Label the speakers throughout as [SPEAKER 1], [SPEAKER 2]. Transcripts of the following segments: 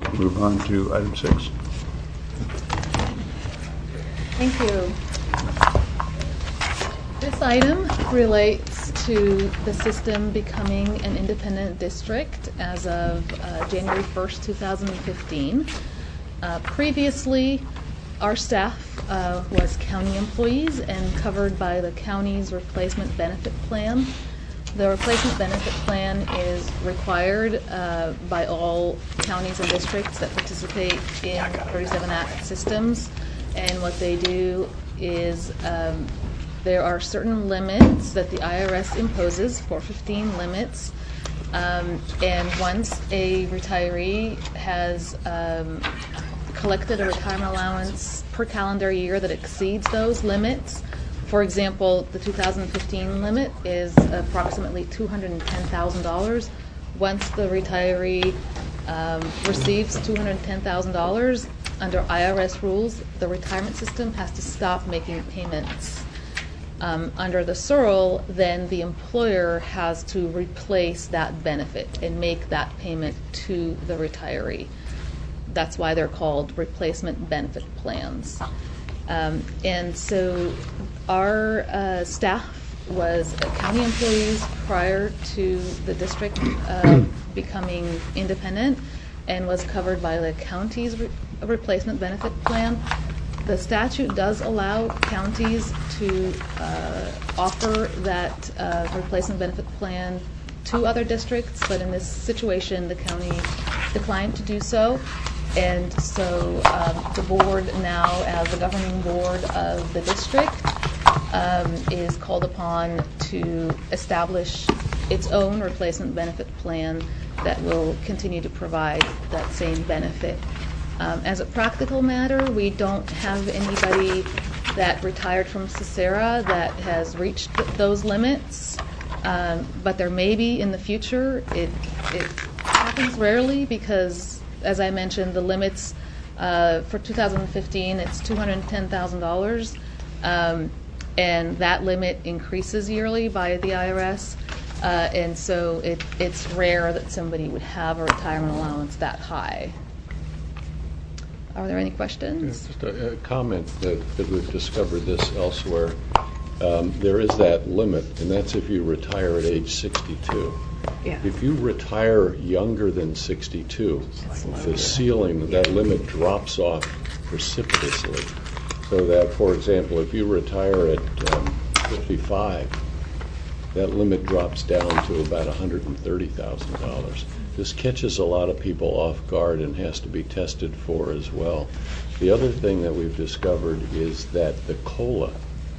[SPEAKER 1] Move on to item 6.
[SPEAKER 2] Thank you. This item relates to the system becoming an independent district as of January 1st, 2015. Previously, our staff was county employees and covered by the county's replacement benefit plan. The replacement benefit plan is required by all counties and districts that participate in 37 Act systems. And what they do is there are certain limits that the IRS imposes, 415 limits. And once a retiree has collected a retirement allowance per calendar year that exceeds those limits, for example, the 2015 limit is approximately $210,000. Once the retiree receives $210,000, under IRS rules, the retirement system has to stop making payments. Under the SURL, then the employer has to replace that benefit and make that payment to the retiree. That's why they're called replacement benefit plans. And so our staff was county employees prior to the district becoming independent and was covered by the county's replacement benefit plan. The statute does allow counties to offer that replacement benefit plan to other districts, but in this situation, the county declined to do so. And so the board now, as the governing board of the district, is called upon to establish its own replacement benefit plan that will continue to provide that same benefit. As a practical matter, we don't have anybody that retired from CSERA that has reached those limits, but there may be in the future. It happens rarely because, as I mentioned, the limits for 2015, it's $210,000, and that limit increases yearly by the IRS, and so it's rare that somebody would have a retirement allowance that high. Are there any questions?
[SPEAKER 3] Just a comment that we've discovered this elsewhere. There is that limit, and that's if you retire at age 62.
[SPEAKER 4] Yeah.
[SPEAKER 3] If you retire younger than 62, the ceiling, that limit drops off precipitously. So that, for example, if you retire at 55, that limit drops down to about $130,000. This catches a lot of people off guard and has to be tested for as well. The other thing that we've discovered is that the COLA,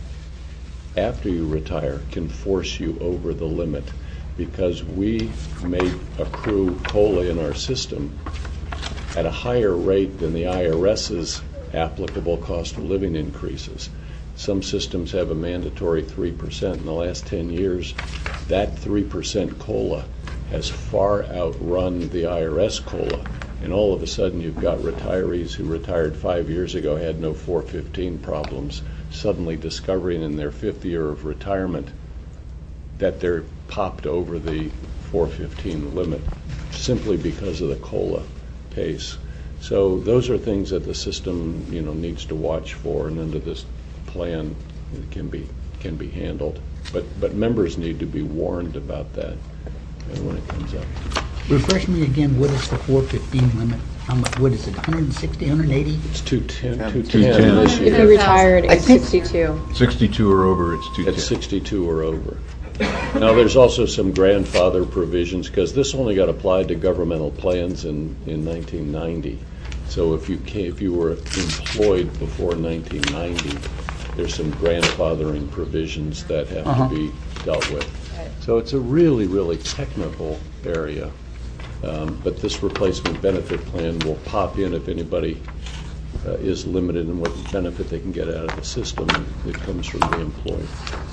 [SPEAKER 3] after you retire, can force you over the limit, because we may accrue COLA in our system at a higher rate than the IRS's applicable cost of living increases. Some systems have a mandatory 3%. In the last 10 years, that 3% COLA has far outrun the IRS COLA. And all of a sudden, you've got retirees who retired 5 years ago, had no 415 problems, suddenly discovering in their 5th year of retirement that they're popped over the 415 limit simply because of the COLA pace. So those are things that the system, needs to watch for, and under this plan it can be handled. But members need to be warned about that when it comes up.
[SPEAKER 5] Refresh me again, what is the 415 limit? How much, what is it, 160, 180?
[SPEAKER 3] It's 210
[SPEAKER 1] this
[SPEAKER 4] If you retired at 62.
[SPEAKER 1] 62 or over, it's 210.
[SPEAKER 3] At 62 or over. Now, there's also some grandfather provisions, because this only got applied to governmental plans in 1990. So if you were employed before 1990, there's some grandfathering provisions that have to be dealt with.
[SPEAKER 2] Right.
[SPEAKER 3] So it's a really, really technical area. But this replacement benefit plan will pop in if anybody is limited in what benefit they can get out of the system that comes from the employee.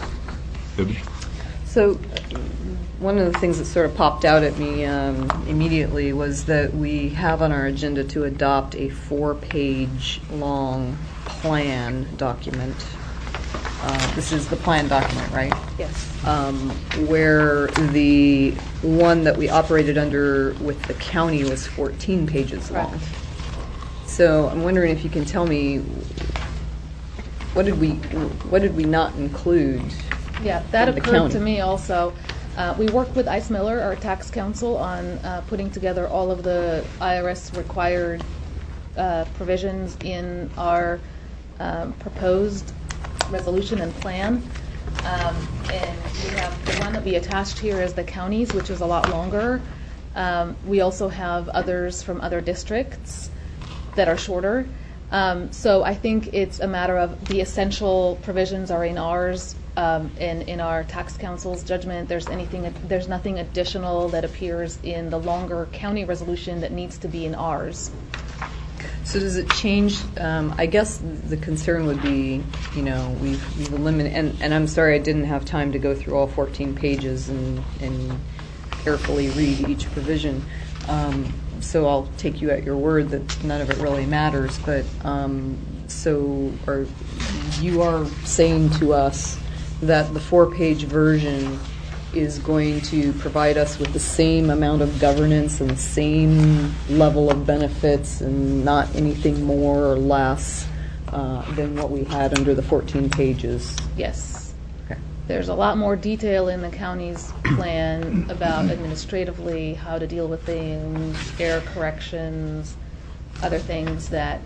[SPEAKER 4] So one of the things that sort of popped out at me immediately was that we have on our agenda to adopt a 4-page long plan document. this is the plan document, right?
[SPEAKER 2] Yes.
[SPEAKER 4] Where the one that we operated under with the county was 14 pages long.
[SPEAKER 2] Correct.
[SPEAKER 4] So I'm wondering if you can tell me, what did we not include?
[SPEAKER 2] Yeah, that
[SPEAKER 4] from the
[SPEAKER 2] occurred
[SPEAKER 4] county?
[SPEAKER 2] to me also. We worked with Ice Miller, our tax counsel, on putting together all of the IRS required provisions in our proposed resolution and plan. And we have the one that we attached here is the counties, which is a lot longer. We also have others from other districts that are shorter. So I think it's a matter of the essential provisions are in ours, and in our tax council's judgment, there's nothing additional that appears in the longer county resolution that needs to be in ours.
[SPEAKER 4] So does it change? I guess the concern would be, we've eliminated, and I'm sorry I didn't have time to go through all 14 pages and carefully read each provision. So I'll take you at your word that none of it really matters. But you are saying to us that the 4-page version is going to provide us with the same amount of governance and the same level of benefits and not anything more or less than what we had under the 14 pages.
[SPEAKER 2] Yes.
[SPEAKER 4] Okay.
[SPEAKER 2] There's a lot more detail in the county's plan about administratively how to deal with things, error corrections, other things that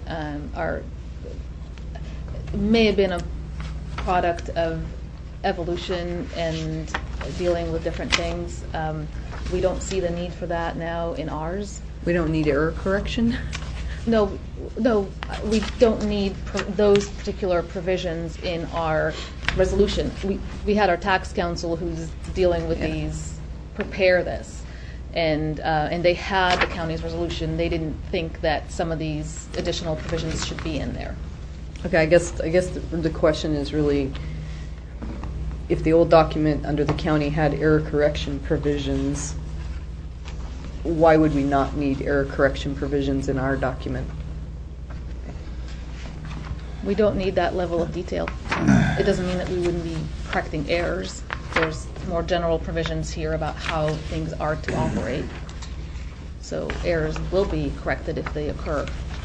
[SPEAKER 2] may have been a product of evolution and dealing with different things. We don't see the need for that now in ours.
[SPEAKER 4] We don't need error correction?
[SPEAKER 2] No, we don't need those particular provisions in our resolution. We had our tax counsel who's dealing with these prepare this, and they had the county's resolution. They didn't think that some of these additional provisions should be in there.
[SPEAKER 4] Okay, I guess the question is really, if the old document under the county had error correction provisions, why would we not need error correction provisions in our document?
[SPEAKER 2] We don't need that level of detail. It doesn't mean that we wouldn't be correcting errors. There's more general provisions here about how things are to operate. So errors will be corrected if they occur.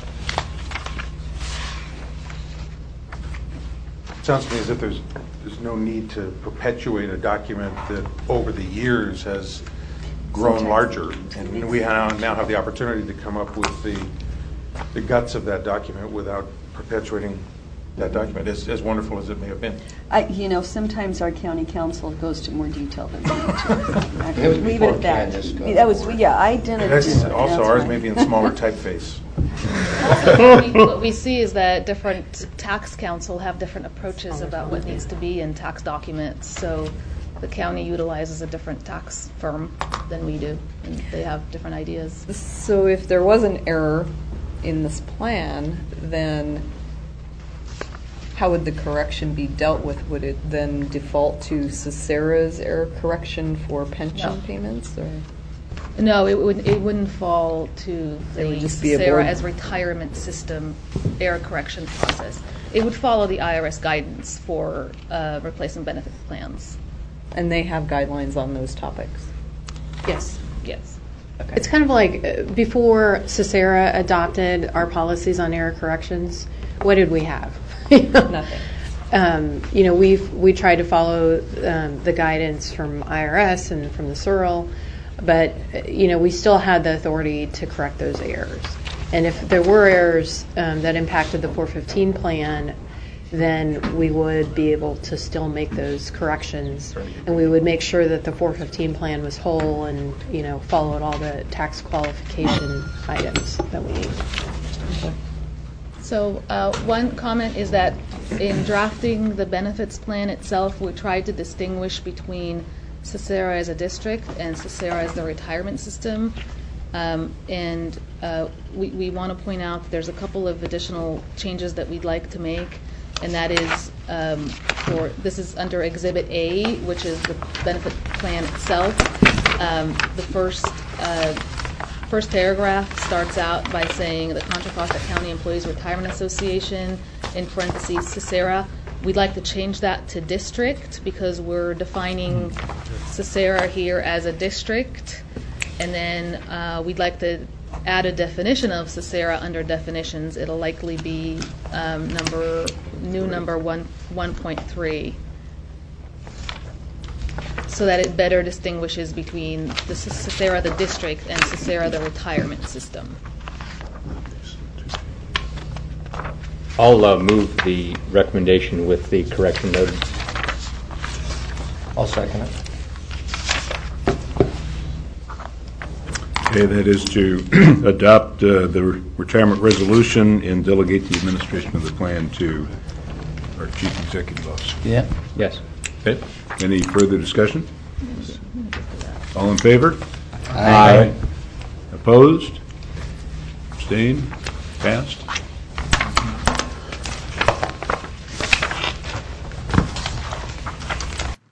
[SPEAKER 6] Sounds to me as if there's no need to perpetuate a document that over the years has grown larger. And we now have the opportunity to come up with the guts of that document without perpetuating that document, as wonderful as it may have been.
[SPEAKER 7] Sometimes our county council goes to more detail than we do. I
[SPEAKER 3] It was
[SPEAKER 7] leave it
[SPEAKER 3] before
[SPEAKER 7] at that.
[SPEAKER 3] Candace got
[SPEAKER 7] That was,
[SPEAKER 3] on board.
[SPEAKER 7] I didn't.
[SPEAKER 6] That's also ours
[SPEAKER 7] right.
[SPEAKER 6] may be in smaller typeface.
[SPEAKER 2] What we see is that different tax council have different approaches about what needs to be in tax documents. So the county utilizes a different tax firm than we do, and they have different ideas.
[SPEAKER 4] So if there was an error in this plan, then how would the correction be dealt with? Would it then default to Cicera's error correction for pension
[SPEAKER 2] No.
[SPEAKER 4] payments? Or?
[SPEAKER 2] No, it wouldn't fall to
[SPEAKER 4] It would
[SPEAKER 2] the
[SPEAKER 4] just be a
[SPEAKER 2] SARA
[SPEAKER 4] board-
[SPEAKER 2] as retirement system error correction process. It would follow the IRS guidance for replacement benefit plans.
[SPEAKER 4] And they have guidelines on those topics.
[SPEAKER 8] Yes.
[SPEAKER 2] Yes.
[SPEAKER 4] Okay.
[SPEAKER 8] It's kind of like before Cicera adopted our policies on error corrections, what did we have?
[SPEAKER 4] Nothing.
[SPEAKER 8] We tried to follow the guidance from IRS and from the SERL, but we still had the authority to correct those errors. And if there were errors that impacted the 415 plan, then we would be able to still make those corrections, and we would make sure that the 415 plan was whole and followed all the tax qualification items that we need.
[SPEAKER 2] So one comment is that in drafting the benefits plan itself, we tried to distinguish between Cicera as a district and Cicera as the retirement system. And we want to point out that there's a couple of additional changes that we'd like to make, and that is this is under Exhibit A, which is the benefit plan itself. The first paragraph starts out by saying the Contra Costa County Employees Retirement Association, in parentheses, Cicera, We'd like to change that to district because we're defining Cesara here as a district. And then we'd like to add a definition of Cesara under definitions. It'll likely be new number 1.3, so that it better distinguishes between the Cesara the district and Cesara the retirement system.
[SPEAKER 9] I'll move the recommendation with the correction noted.
[SPEAKER 10] I'll second it.
[SPEAKER 1] Okay, that is to adopt the retirement resolution and delegate the administration of the plan to our chief executive officer.
[SPEAKER 10] Yeah.
[SPEAKER 9] Yes.
[SPEAKER 1] Okay, any further discussion? All in favor?
[SPEAKER 10] Aye.
[SPEAKER 1] Opposed? Abstained? Passed?